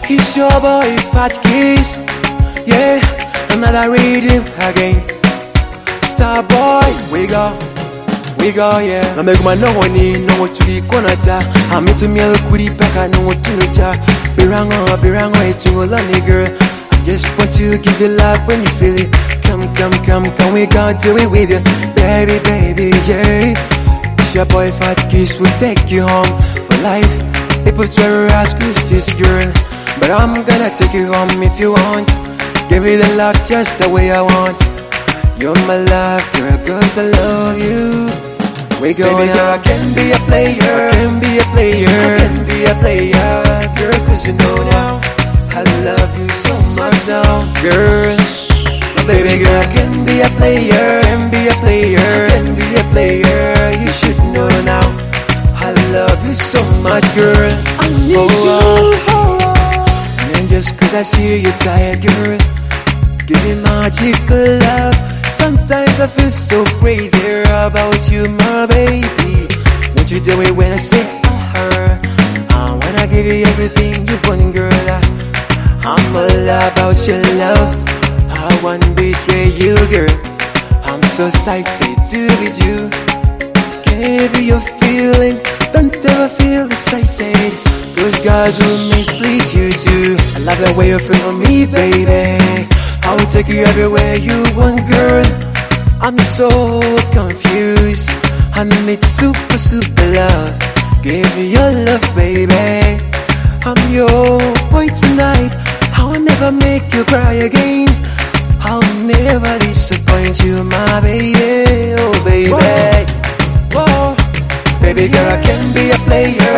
It's your boy Fat Keys. Yeah, another rhythm again. Star boy, we go, yeah. I make my no money, no what to be conata. I'm into me a kuri peka, no what to cha. Birango, it's you lonely girl. I just want to give you love when you feel it. Come, we gonna do it with you, baby, yeah. It's your boy Fat Keys will take you home for life. People try to ask who's this girl, but I'm gonna take you home if you want. Give me the love just the way I want. You're my love, girl, 'cause I love you. We go, baby girl, I can be a player, I can be a player, girl, 'cause you know now I love you so much now, girl. Baby girl, I can be a player, can be a player. You should know now I love you so much, girl. I need you. And just 'cause I see you tired, girl, give me magical love. Sometimes I feel so crazy about you, my baby. Won't you do it when I say her? I wanna give you everything you want, girl. I'm all about your love. I won't betray you, girl. I'm so excited to be you. Give you your feeling, don't ever feel excited. Those guys will mislead you too. I love the way you feel on me, baby. I will take you everywhere you want, girl. I'm so confused. I need super love. Give me your love, baby. I'm your boy tonight. I'll never make you cry again. I'll never disappoint you, my baby. Oh, baby. Whoa. Baby girl, I can be a player,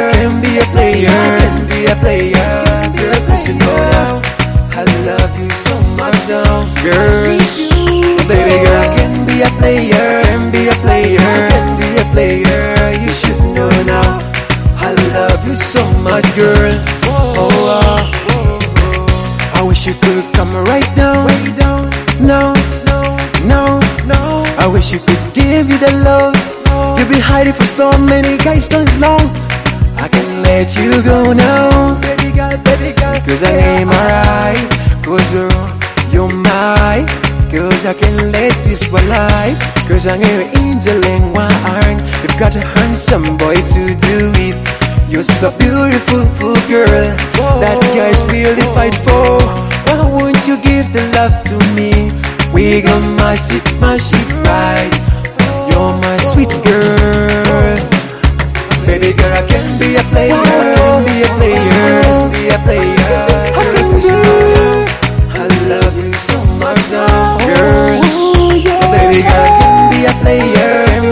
girl, 'cause you know now I love you so much now, girl. Baby girl, I can be a player, you should know now I love you so much, girl. Oh, I wish you could come right now. No. I wish you could give you the love you've been hiding for so many guys too long. I can let you go now, baby girl, 'cause I ain't alright. 'Cause you're mine. 'Cause I can let this one life. 'Cause I'm your angel in one arm. You've got a handsome boy to do it. You're so beautiful, girl. That guy's really fight for. Why won't you give the love to me? We got my shit right. You're my sweet girl. Baby girl, I can be a player, girl, 'cause you know I love you so much now, girl. Baby girl, I can be a player,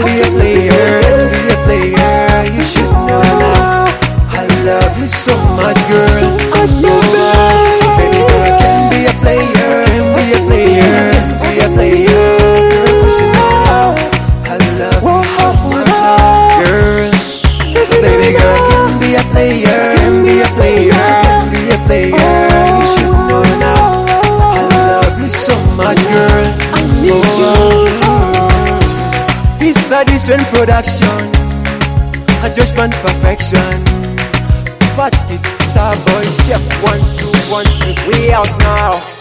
you should know now I love you so much, girl. Baby girl, I can be a player, girl, 'cause you know now I love you so much now, girl. Baby girl, I can be a player, you should know now I love you so much, girl. This a decent production, I just want perfection. Fat Keys, Star Boy, Chef 1, 2, 1, 2, we out now.